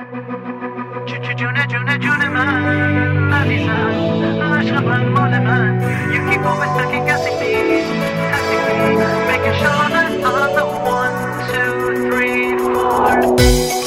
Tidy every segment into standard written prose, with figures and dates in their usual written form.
جونه جونه جونه من عزیزم عشق من مال من You keep always second guessing me Making sure that I'm the 1, 2, 3, 4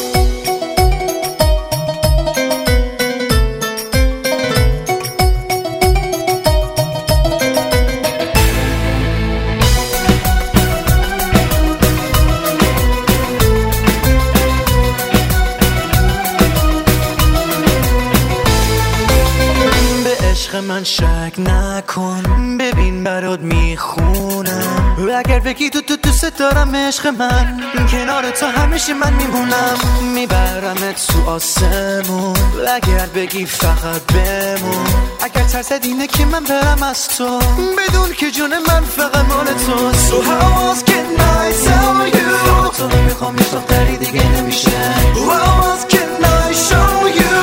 من شک نکن ببین برات میخونم اگر بگی تو دوست دارم عشق من کنار تو همیشه من میمونم میبرمت تو آسمون اگر بگی فقط بمون اگر ترسد اینه که من برم از تو بدون که جون من فقط مال تو So how else can I tell you تو رو میخوام هیچ دختری دیگه نمیشه How else can I show you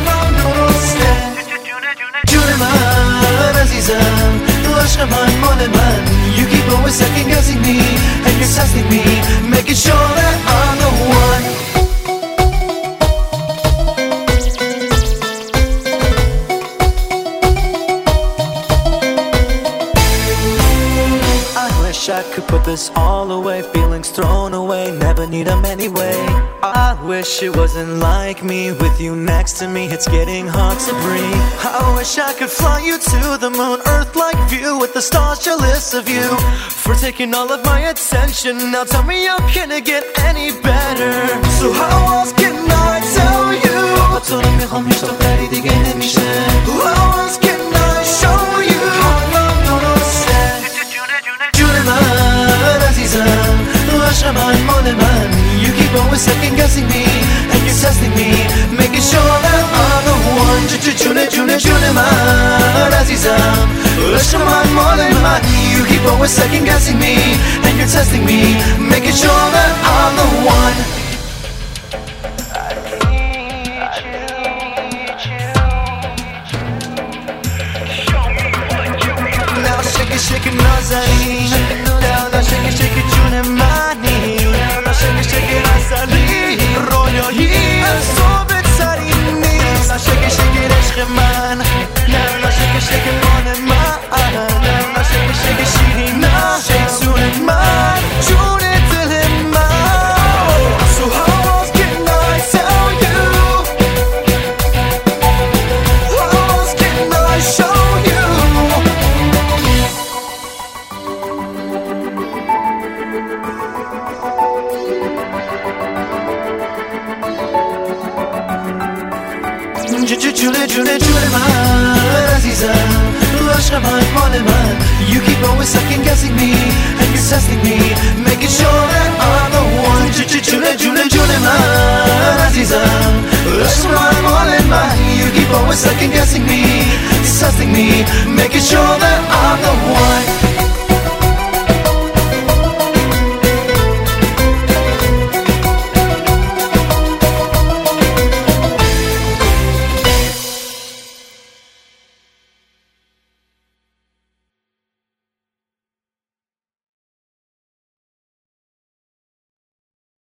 من عزیزم تو عشق من مال من You keep always second guessing me And you're testing me Making sure that I'm the one I could put this all away Feelings thrown away Never need them anyway I wish it wasn't like me With you next to me It's getting hard to breathe I wish I could fly you to the moon Earth-like view With the stars jealous of you For taking all of my attention Now tell me how can it get any better So how else can I tell you تو رو میخوام هیچ دختری دیگه نمیشه How else can I show you عشق من مال من You keep always second guessing me And you're testing me Making sure that I'm the one جونه جونه جونه من عزیزم عشق من مال من You keep always second guessing me And you're testing me Making sure that I'm the one Now shake it, shake it, نازنین Now shake it, shake it, جون منی Now shake it, shake it, اصلی رویایی از تو بهترین نیست Now shake it, shake it, عشق من Now shake it, shake it, مال من Now shake it, shake it, شیرین شیطون من جون دل من So how else can I tell you How else can I show you جونه جونه جونه من عزیزم عشق من مال من You keep always second guessing me And you're testing me Making sure that I'm the one جونه جونه جونه من عزیزم عشق من مال من You keep always second guessing me Testing me Making sure